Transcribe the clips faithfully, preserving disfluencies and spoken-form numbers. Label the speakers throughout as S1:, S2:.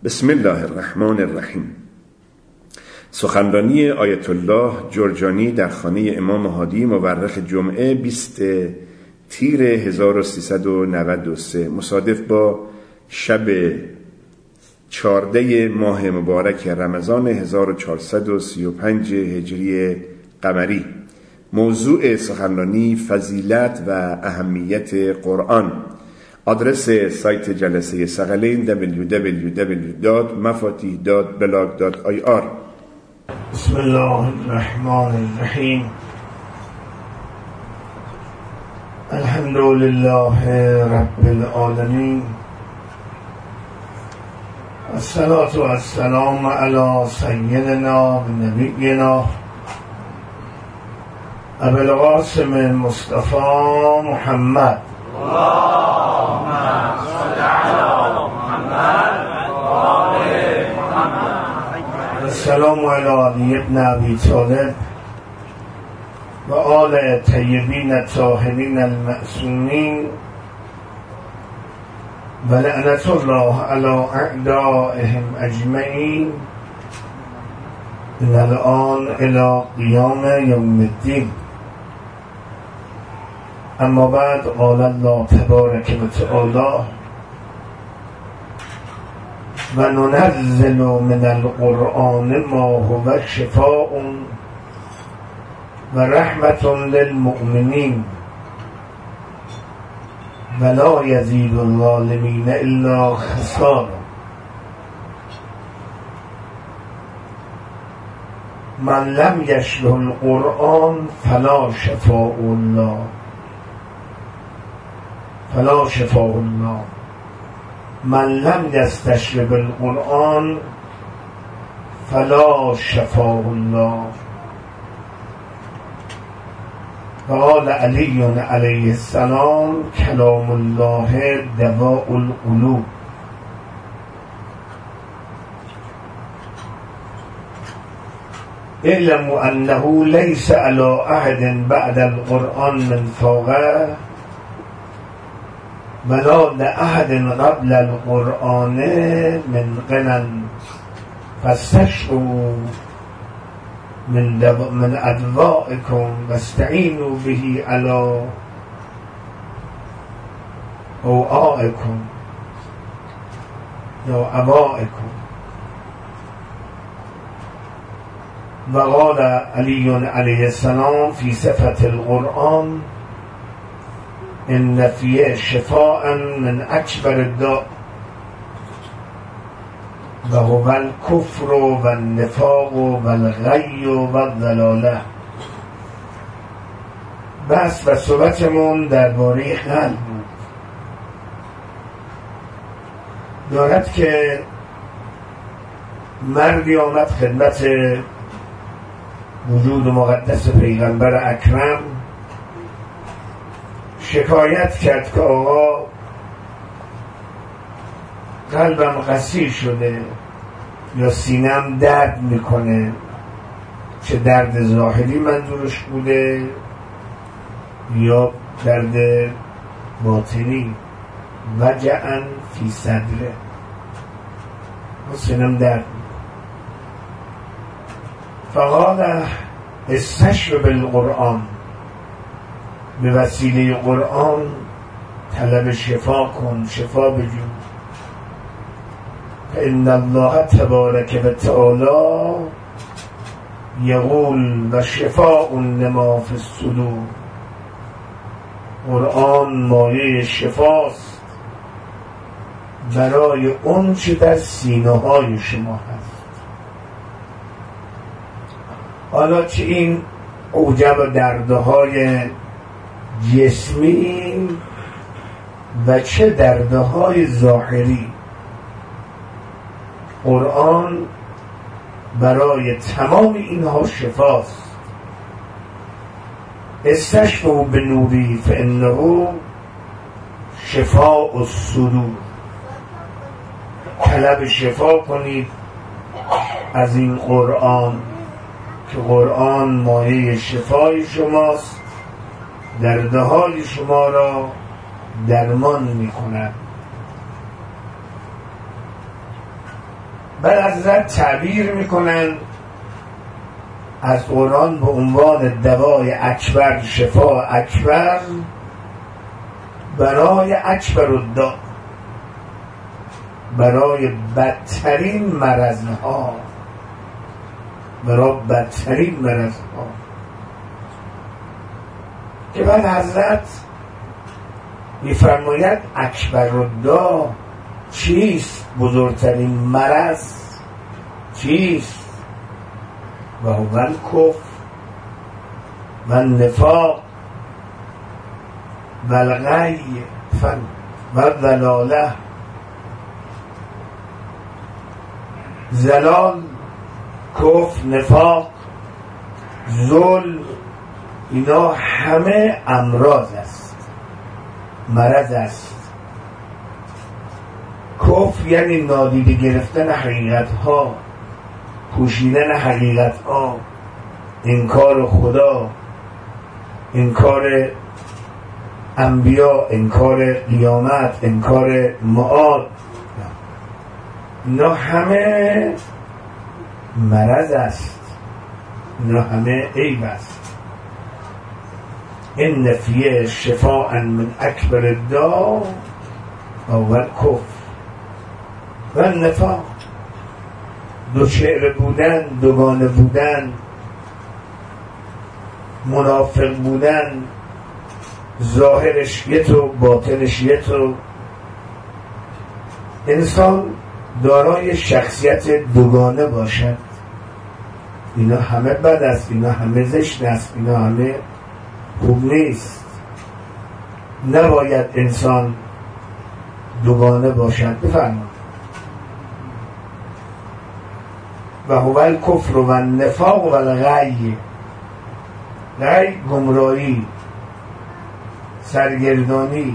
S1: بسم الله الرحمن الرحیم. سخنرانی آیت الله جرجانی در خانه امام هادی مورخ جمعه بیست تیر هزار و سیصد و نود و سه مصادف با شب چهارده ماه مبارک رمضان هزار و چهارصد و سی و پنج هجری قمری. موضوع سخنرانی فضیلت و اهمیت قرآن. آدرس سایت جلسه ثقلین دبلیو دبلیو دبلیو دات مفاتیح دات بلاگ دات آی آر.
S2: بسم الله الرحمن الرحیم. الحمد لله رب العالمین، الصلاة والسلام علی سیدنا و نبینا ابی القاسم مصطفی محمد. اللهم صل علی محمد و آل محمد. السلام علی علی ابن ابی طالب و آل طیبین الطاهرین المعصومین و لعنت الله علی اعدائهم اجمعین من الان الی قیام یوم الدین. اما بعد، قال الله تبارک و تعالی و ننزل من القرآن ما هو شفاء و رحمت للمؤمنین و لا یزید الظالمین الا خسارا. من لم یشبه القرآن فلا شفاء الله فلا شفاء الله. من لم یستشرب القرآن فلا شفاء الله. قال علی علیه السلام کلام الله دواء القلوب. اعلموا انه لیس علی احد بعد القرآن من فاقه ولا لأحد قبل القرآن من غنى فاستشفوا من من أدوائكم واستعينوا به على أوعائكم أو أبائكم. وقال علي عليه السلام في صفة القرآن إن فيه شفاء من أكبر الداء وهو الكفر والنفاق والغي والضلاله. بس و صحبتمون درباره قلب بود. دارد که مردی آمد خدمت وجود مقدس پیغمبر اکرم، شکایت کرد که آقا قلبم قصیر شده یا سینم درد میکنه. چه درد ظاهری منظورش بوده یا درد باطنی. وجعن فی صدره، سینم درد. فقال استشرب بالقرآن، به وسیله قرآن طلب شفا کن، شفا بجو. فإن الله تبارک و تعالی یقول و شفاء لما فی الصدور. قرآن مایه شفاست برای اون چه در سینه های شما هست. حالا چه این اوجب و دردهای جسمی و چه دردهای ظاهری، قرآن برای تمام اینها شفاست. استشفوا بنوری فانه شفاء الصدور. طلب شفا کنید از این قرآن که قرآن مایه شفای شماست، دردهای شما را درمان می کند. بعد از حضرت تعبیر میکنن از قرآن به عنوان دوای اکبر، شفا اکبر برای اکبر الداء، برای بدترین مرضها، برای بدترین مرضها. که بعد حضرت میفرماید اکبر الداء چیست؟ بزرگترین مرض چیست؟ و هو الکفر و النفاق و الغی و الضلاله. زلال، کفر، نفاق، ظلم، اینا همه امراض است، مرض است. کفر یعنی نادیده گرفتن حقیقت ها، پوشیدن حقیقت ها، انکار خدا، انکار انبیا، انکار قیامت، انکار معاد. اینا همه مرض است، اینا همه عیب است. این فیه شفاء من اکبر الداء و الکفر و النفاق. دو شعر بودن، دوگانه بودن، منافق بودن، ظاهرش یه تو باطنش یه تو. انسان دارای شخصیت دوگانه باشد، اینا همه بد است، اینا همه زشت است، اینا همه خوب نیست. نباید انسان دوگانه باشد. بفرمایید. و هو الکفر و النفاق و الغی. غی گمراهی، سرگردانی،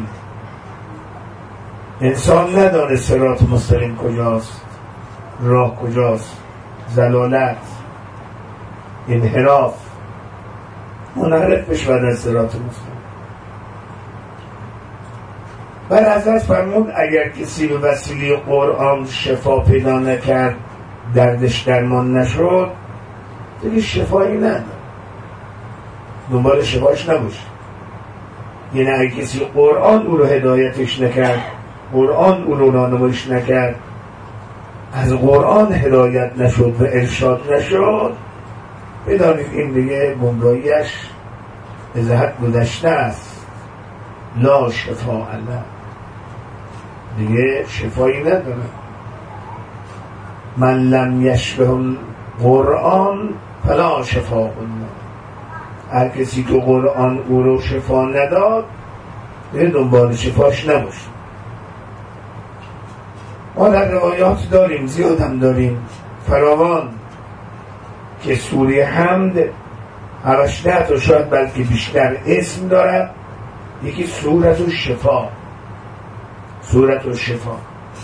S2: انسان نداره صراط مستقیم کجاست، راه کجاست، زلالت، انحراف، منحرف بشه بعد از صراط مستقیم. بعد حضرت فرمود اگر کسی به وسیله قرآن شفا پیدا نکرد، دردش درمان نشد، دیگه شفایی نداره، دنبال شفاش نباشه. یعنی اگه کسی قرآن او رو هدایتش نکرد، قرآن او رو راهنماییش نکرد، از قرآن هدایت نشد و ارشاد نشد، بدانید این دیگه گمراهیش از حد گذشته است. لا شفاء الله، دیگه شفایی نداره. من لم یشفه القرآن فلا شفاء الله. هر کسی تو قرآن او رو شفا نداد، دیگه دنبال شفاش نباشه. ما در روایات داریم، زیاد هم داریم، فراوان، که سوره حمد هشده تا شاید بلکه بیشتر اسم دارد. یکی سورة الشفا، سورة الشفا،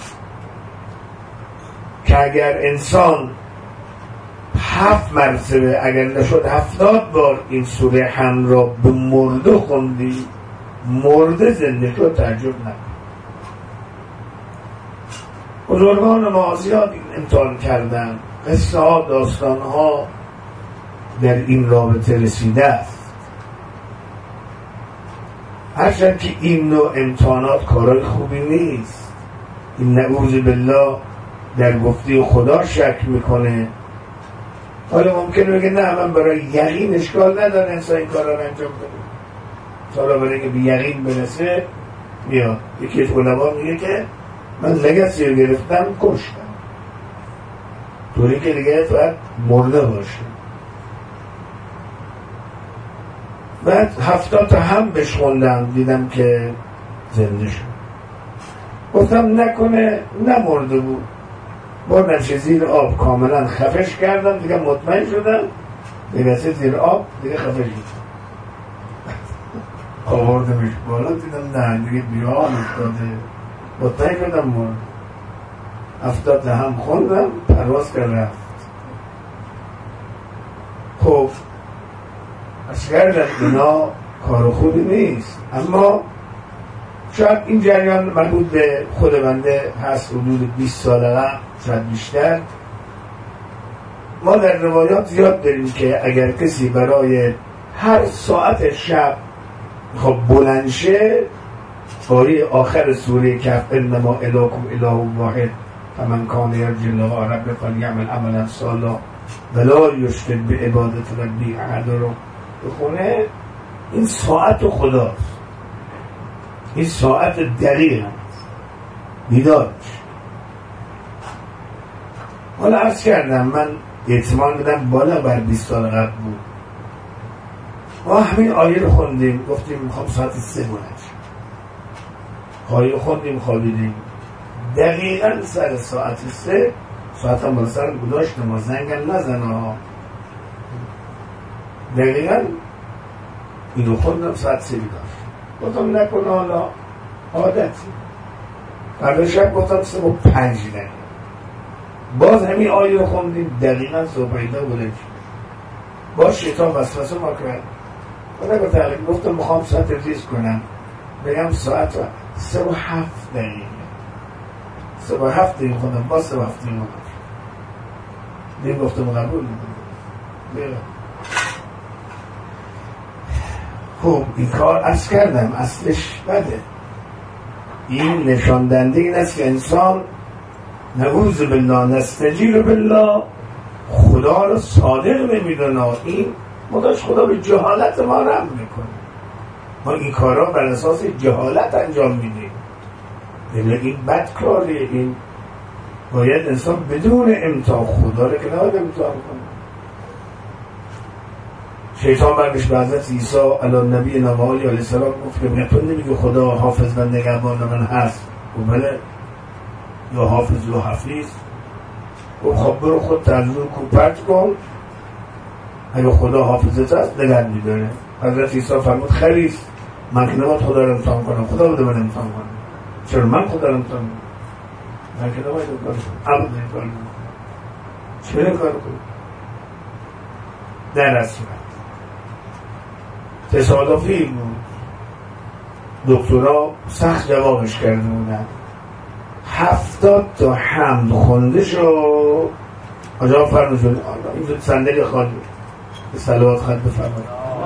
S2: که اگر انسان هفت مرتبه، اگر نشد هفتاد بار این سوره حمد را به مرده خوندی، مرده زنده شد، تعجب نکن. بزرگان ما زیاد امتحان کردن، قصه ها، داستان ها در این رابطه رسیده است. هرچند که این نوع امتحانات کارای خوبی نیست. این نعوذ بالله در گفته خدا شک میکنه. حالا ممکنه بگه نه من برای یقین اشکال نداره انسان این کار را انجام بده. حالا برای اینکه به یقین برسه میاد. یکی از علما میگه که من لگسی رو گرفتم کشتم، طوری که دیگه باید مرده باشه. بعد هفتاد تا هم بشخوندم، دیدم که زنده شد. گفتم نکنه نمرده بود. بردمش زیر آب، کاملا خفش کردم، دیگه مطمئن شدم دیگه زیر آب، دیگه خفش شد. آوردمش بالا، دیدم نه دیگه بیان افتاده، مطمئن شدم مرد. هفتاد تا هم خوندم، پرواز کرد رفت. خب از کردن اینا کار خوبی نیست، اما شاید این جریان مربوط به خود بنده هست، حدود بیست سال قبل، شاید بیشتر. ما در روایات زیاد داریم که اگر کسی برای هر ساعت شب خب بلند شه آیه آخر سوره کهف انما الهکم اله واحد فمن کان یرجو لقاء ربه فلیعمل عملا صالحا ولا یشرک بعبادت ربه احدا رو بخونه، این ساعت خداست، این ساعت دقیق بیدار. حالا عرض کردم من احتمال بدم بالا بر بیست سال قبل بود، ما همین آیه رو خوندیم، گفتیم میخوام ساعت سه بلند شد، آیه خوندیم خوابیدیم، دقیقا سر ساعت سه ساعت هم بالا سرم گذاشت ما زنگم نزنه ها، دقیقا اینو خوندم ساعت سه بیداشت، گفتم نکنه حالا عادتی. فردا شب گفتم سه و پنج دقیقه باز همین آیه رو خوندیم، دقیقا صبح ایده بلند شد. باز شیطان وسوسه ما کرد، خدا گفتم گفتم میخوام ساعت ریز کنم بگم ساعت سه و هفت دقیقه سه و هفت دقیقه خوندم، باز سه و هفت دقیقه دیم گفتم قبول میکنم. خب این کار عرض کردم اصلش بده، این نشان دهنده این است که انسان نعوذ بالله نستجیر بالله خدا رو صادق نمیدونه، این مداش خدا به جهالت ما رحم میکنه، ما این کارا بر اساس جهالت انجام میدیم، یعنی این بد کاره، این باید انسان بدون امتحان خدا رو که نباید امتحان کنه. شیطان برگشت به حضرت عیسی علی نبی نوال علیه السلام گفت که تو نمیگه خدا حافظ و نگهبان من هست؟ و بله، یا حافظ یا حفیظ. و خب برو خود ترزور کوپرت کن، اگه خدا حافظت هست نگه میداره. حضرت عیسی فرمود خریست، من که نباید خدا رو امتحان کنم، خدا بوده من امتحان کنم، چرا من خدا رو امتحان کنم؟ من که نباید امتحان کنم، عبد امتحان کنم، چرا کار کنم؟ در اصلا تصادفی بود، دکترها سخت جوابش کرده بودن، هفتاد تا حمد خونده شد. آجا فرمود شد اینجا صندلی خواهد به صلوات خواهد بفرماد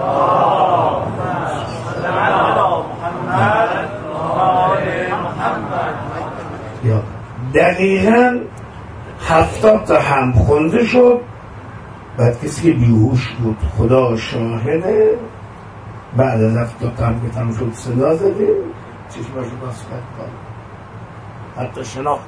S2: یا دقیقا هفتاد تا حمد خونده شد. بعد کسی که بیهوش بود خدا شاهده، بعد از هفتاد تا حمد که تمام شد صدا زده چشماشو باز کرد، حتی شناخت.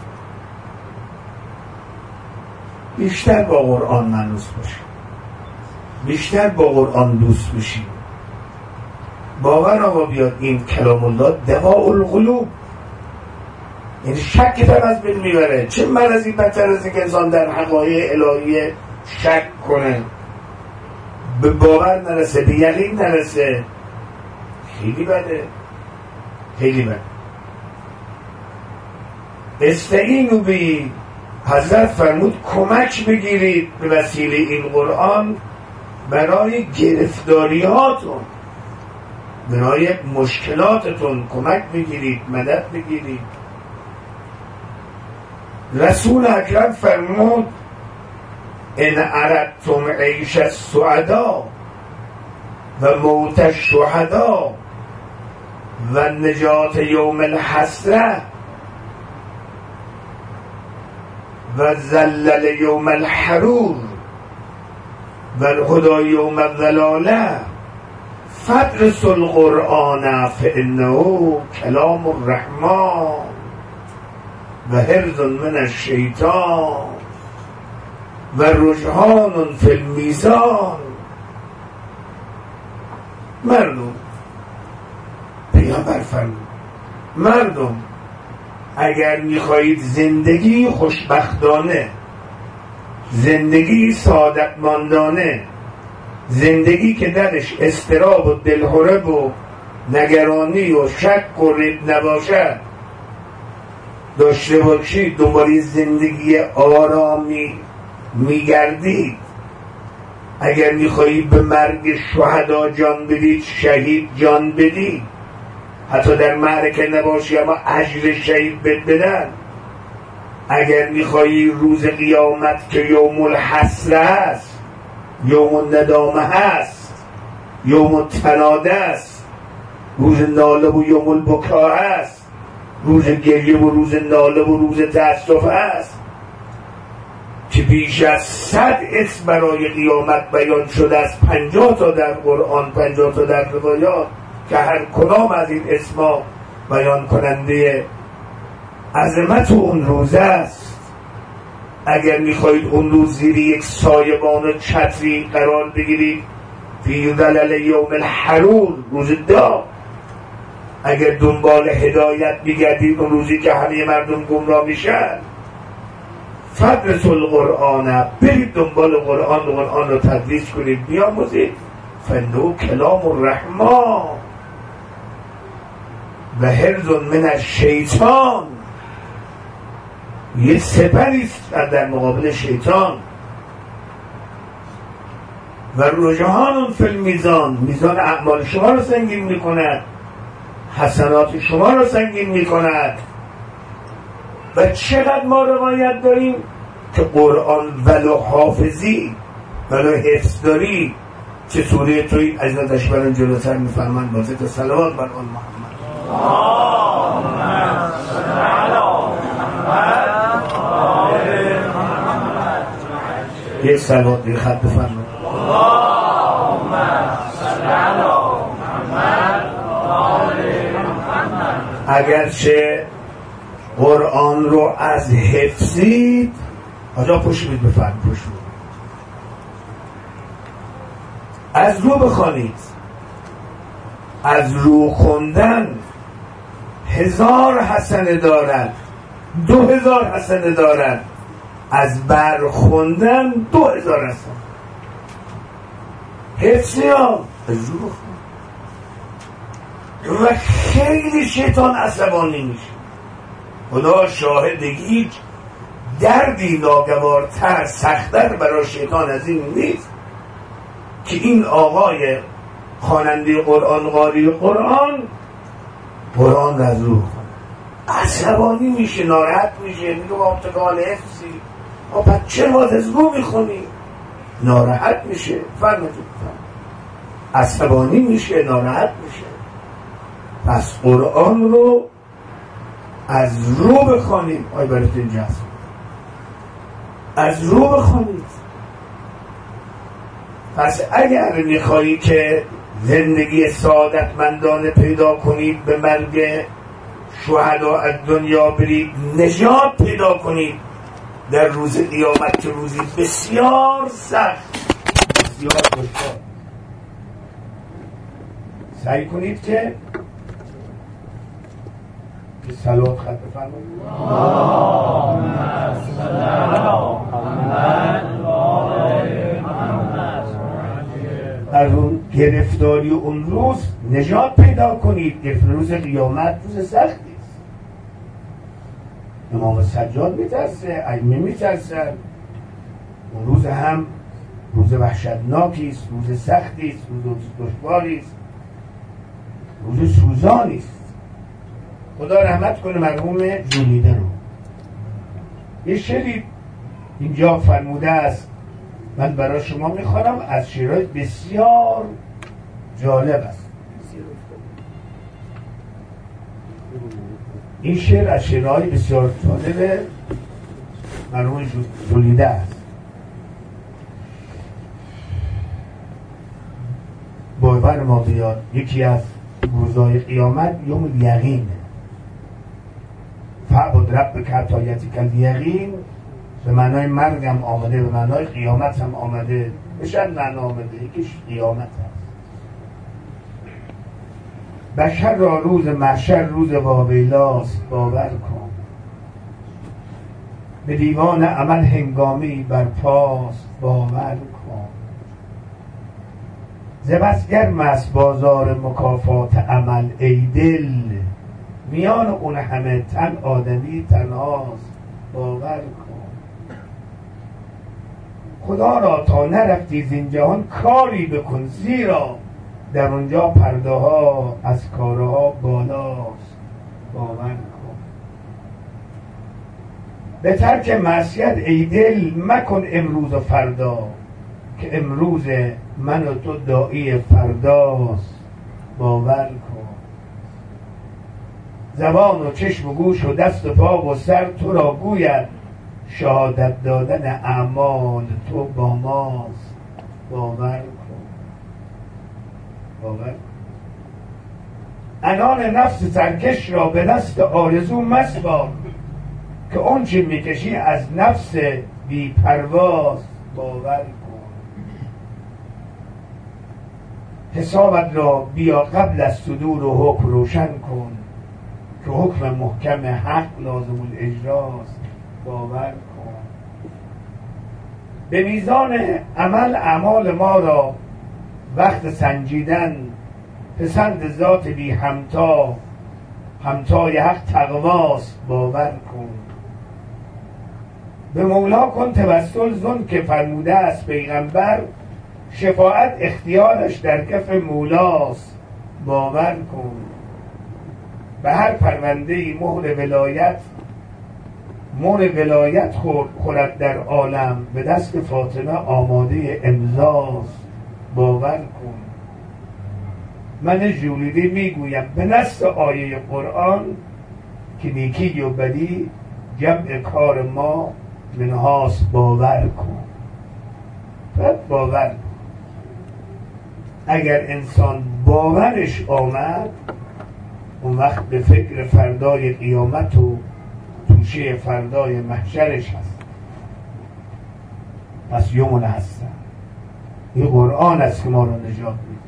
S2: بیشتر با قرآن مانوس باشیم، بیشتر با قرآن دوست بشیم. باور آقا بیاد این کلام الله دواء القلوب، یعنی شک تر از بین میبره. چه مرضی بدتر از این که انسان در حقایق الهی شک کنه، به باور نرسه، به یقین نرسه، خیلی بده، خیلی بده. استعینوا به، حضرت فرمود کمک بگیرید به وسیله این قرآن برای گرفتاریاتون، برای مشکلاتتون کمک بگیرید، مدد بگیرید. رسول اکرم فرمود ان اردتم عیش السعدا و موت الشهدا و نجات یوم الحسره و زلل یوم الحرور و الهدى یوم الضلاله فادرسوا القرآن فانه کلام الرحمن و حرز من الشیطان و رجحان فی المیزان. مردم، پیامبر فرمود مردم اگر میخواهید زندگی خوشبختانه، زندگی سعادتمندانه، زندگی که درش اضطراب و دلهرب و نگرانی و شک و ریب نباشد داشته باشید، دنبال زندگی آرامی میگردید، اگر میخواهید به مرگ شهدا جان بدید، شهید جان بدید، حتی در معرکه نباشی اما اجر شهید بد بدن، اگر میخوایی روز قیامت که یوم الحسره است، یوم الندامه هست، یوم التناده است، روز ناله و یوم البکا است، روز گریه و روز ناله و روز تأسف است که بیش از صد اسم برای قیامت بیان شده است، پنجاه تا در قرآن، پنجاه تا در روایات، که هر کدام از این اسما بیان کننده عظمت اون روز است. اگر میخواهید اون روز زیر یک سایبان و چتری قرار بگیرید، فی ظلل یوم الحرور، روز داغ، اگر دنبال هدایت میگردید اون روزی که همه مردم گمراه میشن، فدرس القرآن، برید دنبال قرآن، قرآن رو تدریس کنید، بیاموزید. فنو کلام الرحمن و حرز من الشیطان، یه سپریست در مقابل شیطان. و رجحان فی المیزان، میزان اعمال شما رو سنگین میکند، حسنات شما رو سنگین میکند. و چقدر ما روایت داریم که قرآن ولو حافظی ولو حفظ داری، چه سوره توی از نداشت برن جلوتر میفرمند بازه تا صلوات بر آن محمد. اللهم صل علی محمد. یک صلوات دیگه خط بفرمایید. اللهم صل علی محمد. اگرچه قرآن رو از حفظید، آجا پشت بفرمایید، پشت از رو بخوانید. از رو خوندن هزار حسنه دارد، دو هزار حسنه دارد. از بر خوندن دو هزار حسنه. حفظی ها از رو بخوند و خیلی شیطان عصبانی میشه. خدا شاهد، هیچ دردی ناگوارتر، سخت‌تر برای شیطان از این نیست که این آقای خواننده قرآن، قاری قرآن، قرآن از روح عصبانی میشه، ناراحت میشه، میگه با ابتکال حفظی ما پس چه باز از روح میخونی؟ ناراحت میشه، فرمتون عصبانی میشه، ناراحت میشه. پس قرآن رو از رو بخوانید. آی برات اینجا هست، از رو بخوانید. پس اگر میخوایی که زندگی سعادتمندانه پیدا کنید، به مرگ شهدا از دنیا برید، نجات پیدا کنید در روز قیامت که روزی بسیار سخت، بسیار دشوار، سعی کنید که صلوات خط بفرمایید. اللهم صل علی محمد. از اون گرفتاری اون روز نجات پیدا کنید. گرفتاری روز قیامت روز سختی است. امام سجاد میترسه، ائمه میترسن. اون روز هم روز وحشتناکی است، روز سختی است، روز دشواری است، روز سوزانی است. خدا رحمت کنه مرحوم جولیده رو. یه شعری اینجا فرموده است، من برای شما میخوانم، از شعرهای بسیار جالب است. این شعر از شعرهای بسیار جالب مرحوم جولیده است. باور ما بیاد یکی از روزهای قیامت یوم الیقین، فعبد ربک حتی یأتیک الیقین، به معنای مرگ هم آمده، به معنای قیامت هم آمده، بشن معنا آمده، یکیش قیامت هست. بشر را روز محشر روز واویلاست، باور کن. به دیوان عمل هنگامی برپاست، باور کن. ز بس گرم است بازار مکافات عمل، ای دل میان اون همه تن آدمی تنهاست، باور کن. خدا را تا نرفتی زین جهان کاری بکن، زیرا در اونجا پرده ها از کارها بالاست، باور کن. به ترک معصیت ای دل مکن امروز و فردا، که امروز من و تو داعی فرداست باور کن. زبان و چشم و گوش و دست و پا و سر تو را گوید، شهادت دادن اعمال تو با ماست باور کن. باور کن. انان نفس سرکش را به دست آرزو مسپار، که اون چه میکشی از نفس بی پرواز باور کن. حسابت را بیا قبل از صدور و حکم روشن کن، که حکم محکم حق لازم الاجراست باور کن. به میزان عمل اعمال ما را وقت سنجیدن، پسند ذات بی همتا همتای حق تقواست باور کن. به مولا کن توسل زن که فرموده است پیغمبر، شفاعت اختیارش در کف مولاست باور کن. به هر پرونده مهر ولایت مهر ولایت خورد در عالم، به دست فاطمه آماده امضاست باور کن. من جولیدی میگویم به نص آیه قرآن، که نیکی و بدی جمع کار ما منهاست باور کن. باید باور کن. اگر انسان باورش آمد، اون وقت به فکر فردای قیامت و توشه فردای محشرش هست. پس یمون هستن. این قرآن است که ما رو نجات میده،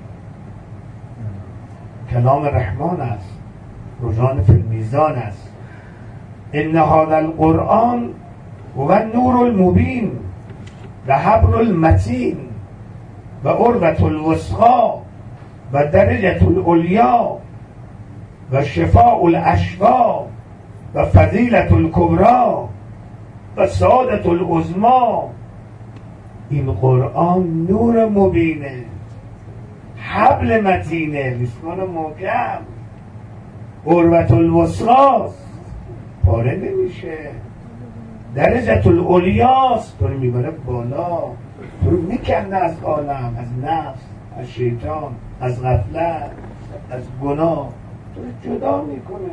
S2: کلام رحمان است، روزان فی المیزان است. ان هذا القرآن و نور المبین و حبر المتین و عروة الوثقی و درجة العلیا و شفاء الاشفا و فضیلة الکبری و سعادة العظمی. این قرآن نور مبینه، حبل متینه، ریسمان محکم، عروة الوثقی پاره نمیشه، درجة العلیاست، تو رو میبره بالا، تو رو میکنه از عالم، از نفس، از شیطان، از غفلت، از گناه، تو رو جدا میکنه.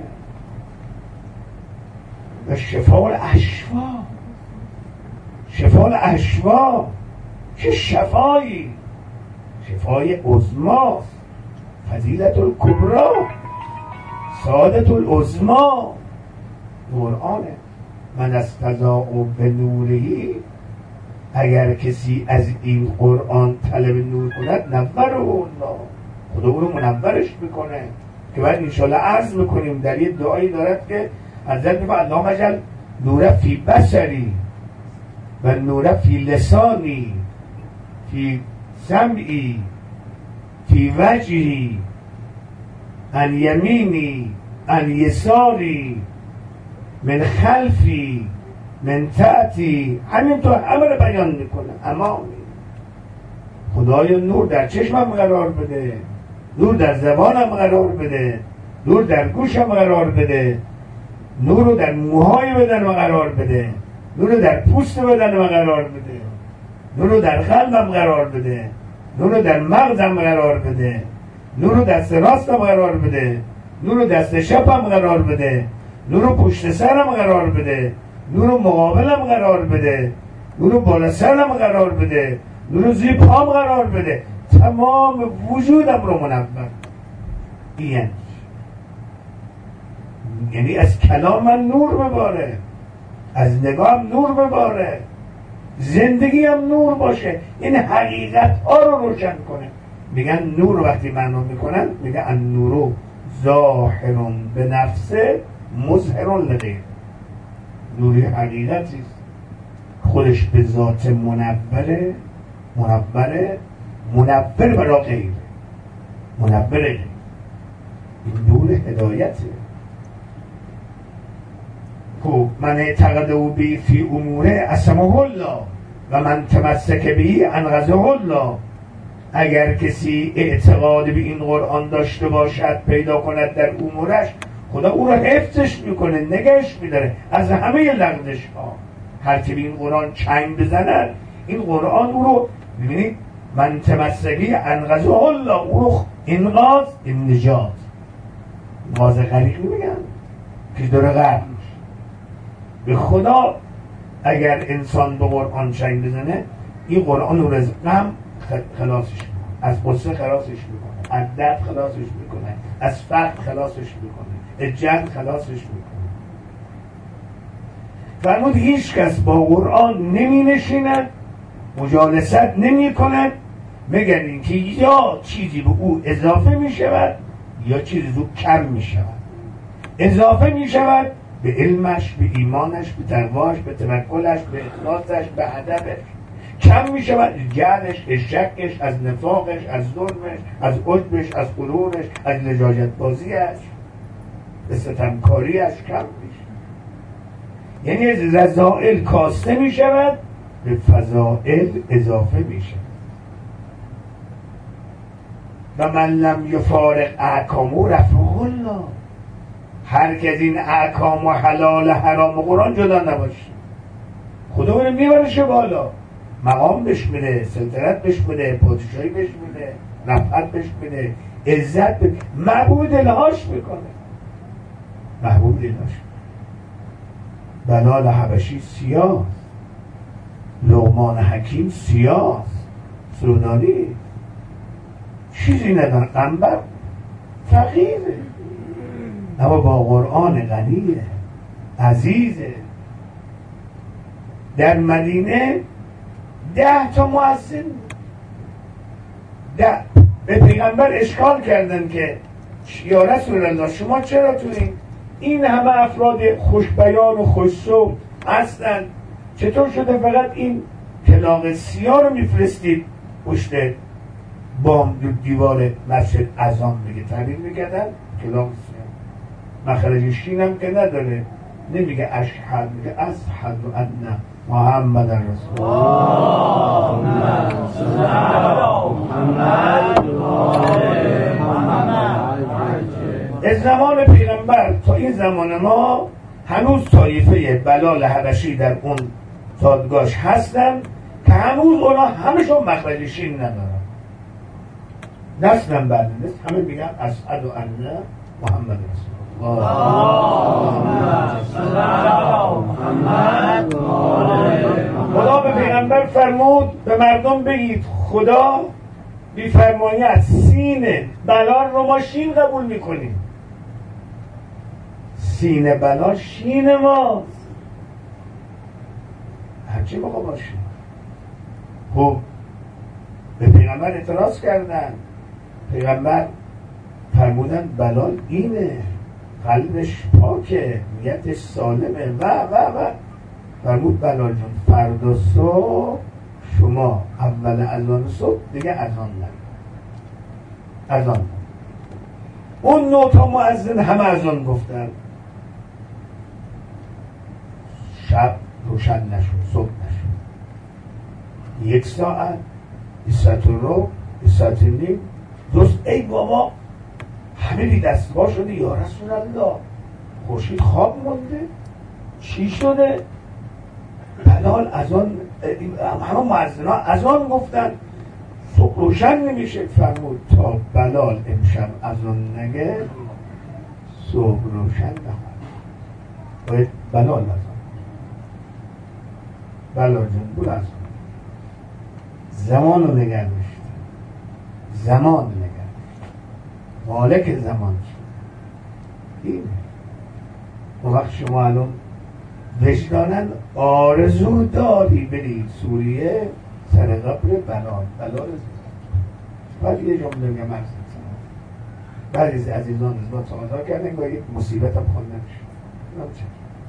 S2: و شفاء الاشفا، شفاء الاشفا چه شفایی، شفای عظماست، فضیلت الکبری، سعادت العظمی. قرآنه. من از تضاء به نورهی، اگر کسی از این قرآن طلب نور کند نور الله، خدا او رو منورش میکنه. که باید انشاءالله عرض میکنیم در یه دعایی دارد که حضرت میگه اللهم اجعل نور فی بصری و نور فی لسانی فی سمعی فی وجهی عن یمینی عن یساری من خلفی من تحتی. همینطور همه رو بیان میکنه. امامی خدای نور در چشمم قرار بده، نور در زبانم قرار بده، نور در گوشم قرار بده، نور رو در موهای بدنم قرار بده، نور رو در پوست بدنم قرار بده، نور رو در قلبم قرار بده، نور رو در مغزم قرار بده، نور رو دست راستم قرار بده، نور رو دست چپم قرار بده، نور رو پشت سرم قرار بده، نور رو مقابلم قرار بده، نور رو بالا سرم قرار بده، نور رو زیر پام قرار بده، تمام وجودم رو منور. این یعنی از کلام من نور بباره، از نگاهم نور بباره، زندگی هم نور باشه، این حقیقت ها رو روشن کنه. میگن نور وقتی معنا میکنن میگن النور ظاهر به نفسه مظهر لغیر. نوری حقیقتی است، خودش به ذات منوره، منوره منور برا غیره، منور غیره. این نور هدایته. خب من اعتقد او بی فی اموره اسمه الله و من تمسک بی انقذه الله. اگر کسی اعتقاد به این قرآن داشته باشد، پیدا کند در امورش، خدا او را حفظش میکنه، نگهش میداره از همه لغزش ها. هر که به این قرآن چنگ بزند این قرآن او رو، ببینید من تمسکی انقذه الله، او رو انقاذ این نجات، غاز غریقی میگن که داره غرق میشه. به خدا اگر انسان به قرآن چنگ بزنه این قرآن رو از غم خلاصش میکنه، از غصه خلاصش میکنه، از درد خلاصش میکنه، از فقر خلاصش میکنه، از جنگ خلاصش میکنه. فرمود هیچ کس با قرآن نمی نشیند، مجالست نمی کند مگر اینکه یا چیزی به او اضافه می شود یا چیزی به او کم می شود. اضافه می شود به علمش، به ایمانش، به تقواش، به توکلش، به اخلاصش، به هدفش. کم می شود جهلش، از شکش، از نفاقش، از ظلمش، از عجبش، از غرورش، از لجاجت بازیش، به ستمکاریش کم می شود. یعنی از رذائل کاسته می شود به فضائل اضافه می شود. و من لم یفارق احکامو رفعه الله، هر که از این احکام و حلال حرام و قرآن جدا نباشه خدا اونو میبرشه بالا، مقام بهش میده، سلطنت بهش میده، پادشاهی بهش میده، رفعت بهش میده، عزت بهش، معبود الهاش میکنه، معبود الهاش میکنه. بلال حبشی سیاه، لقمان حکیم سیاه، سودانی چیزی نداره، قنبر فقیره اما با قرآن غنیه، عزیزه. در مدینه ده تا مؤذن، ده به پیغمبر اشکال کردن که یا رسول الله شما چرا تو این این همه افراد خوش بیان و خوش صوت هستن، چطور شده فقط این کلاغ سیاه رو میفرستید پشت بام دو دیوار مسجد اذان بگه؟ تعبیر میکردن کلاغ سیاه، مخرج شین هم که نداره، نمیگه اشهد، میگه اشهد ان محمد رسول الله. از زمان پیغمبر تا این زمان ما هنوز طایفه بلال حبشی در اون دادگاهش هستن که هنوز اونا همشون مخرج شین ندارن، نسلم بعد نسل همه میگن اشهد ان محمد رسول الله. خدا به پیغمبر فرمود به مردم بگید خدا بی‌فرمایت سین بلال رو ما شین قبول میکنیم. سین بلال شین ماست، هرچی موقع باشیم. خب به پیغمبر اعتراض کردن، پیغمبر فرمودن بلال اینه، قلبش پاکه، نیتش سالمه و و و فرمود بلال جون فردا صبح شما اول اذان صبح دیگه اذان نگو، اذان. اون نه تا مؤذن همه اذان گفتن، شب روشن نشد، صبح نشد، یک ساعت، ساعت رو، ساعت نیم، دوست ای بابا همه بی دستگاه شده، یا رسول الله خورشید خواب مونده، چی شده؟ بلال اذان، همه مؤذنا اذان گفتن، صبح روشن نمیشه. فرمود تا بلال امشب اذان نگه صبح روشن نخواهد، باید بلال اذان. بلال جون بود اذان، زمان رو نگه داشت، زمان نگه داشت، مالک زمان شد. اینه اون وقت شما الان وجدانن آرزو داری بری سوریه سر قبر بلال، بلال بعد یه جمله میگم عرض کنم، بعضی از عزیزان از ما تماشا کردن با یک مصیبت هم خونده میشه.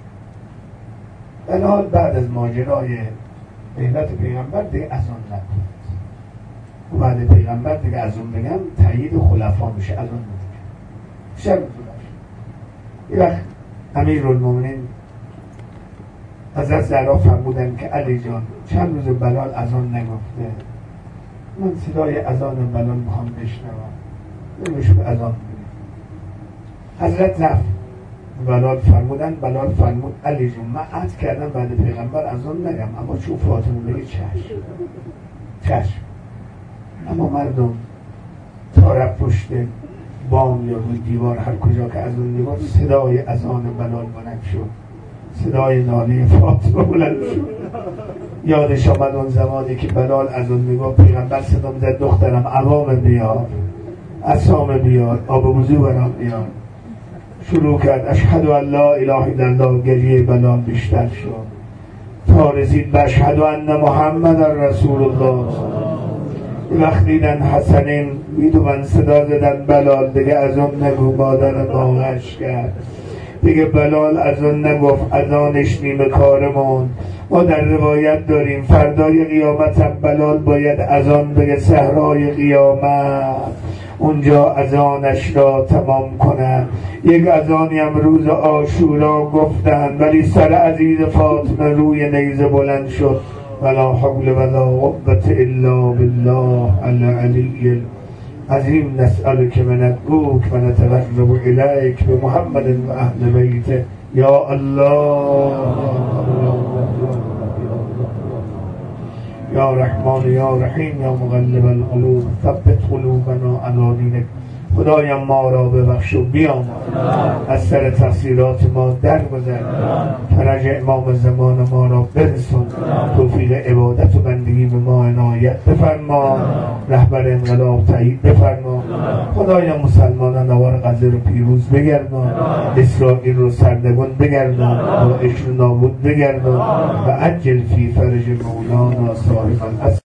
S2: بلال بعد از ماجرای غیبت پیغمبر دیگه اذان نکنه، و بعد پیغمبر دیگه اذان بگم تایید خلفا میشه، اذان نمیگه. شب روزش یه وقت امیرالمومنین حضرت زهرا فرمودن که علی جان چند روز بلال اذان نگفته، من صدای اذان بلال میخوام بشنوم، نمیشه به اذان بگم. حضرت رفت بلال فرمودن بلال فرمود علی جون من عهد کردم بعد پیغمبر از اون نگم، اما چون فاطمه بگه چشم چشم. اما مردم تارب پشت بام یا روی دیوار هر کجا که از اون میگفت صدای اذان بلال بلند شد، صدای ناله فاطمه بلند شد. یادش آمد اون زمانی که بلال از اون میگفت پیغمبر صدا میزد دخترم عوام بیار، عصام بیار، آب وضو برام بیار. شروع کرد اشهد ان لا اله الا الله. گریه بلال بیشتر شد تا رسید به اشهد ان محمد رسول الله. وقتی دیدن حسنین میدونن صدا زدن بلال دیگه از اون نگو مادر باغش کرد، دیگه بلال از اون نگفت از آنش نیمه کارمون. ما در روایت داریم فردای قیامت هم بلال باید از آن بگه صحرای قیامت، اونجا اذانش را تمام کنند. یک اذانی هم روز عاشورا گفتن، ولی سر عزیز فاطمه روی نیزه بلند شد ولا حول ولا قوة الا بالله العلی العظیم. نسألك ونرجوك ونتقرب الیک بمحمد و اهل بیته یا الله یا رحمان یا رحیم یا مقلب القلوب ثبت قلوبنا علی دینک. خدایم ما را ببخش و بیامرز، از سر تقصیرات ما درگذر، فرج امام زمان ما را برسون، توفیق عبادت و بندگی به ما عنایت بفرما، رهبر انقلاب تایید بفرما. خدایم مسلمانان نوار غزه رو پیروز بگردان، اسرائیل رو سردگون بگردان، داعش رو نابود بگردان و عجل فی فرج مولانا صاحب الاسر.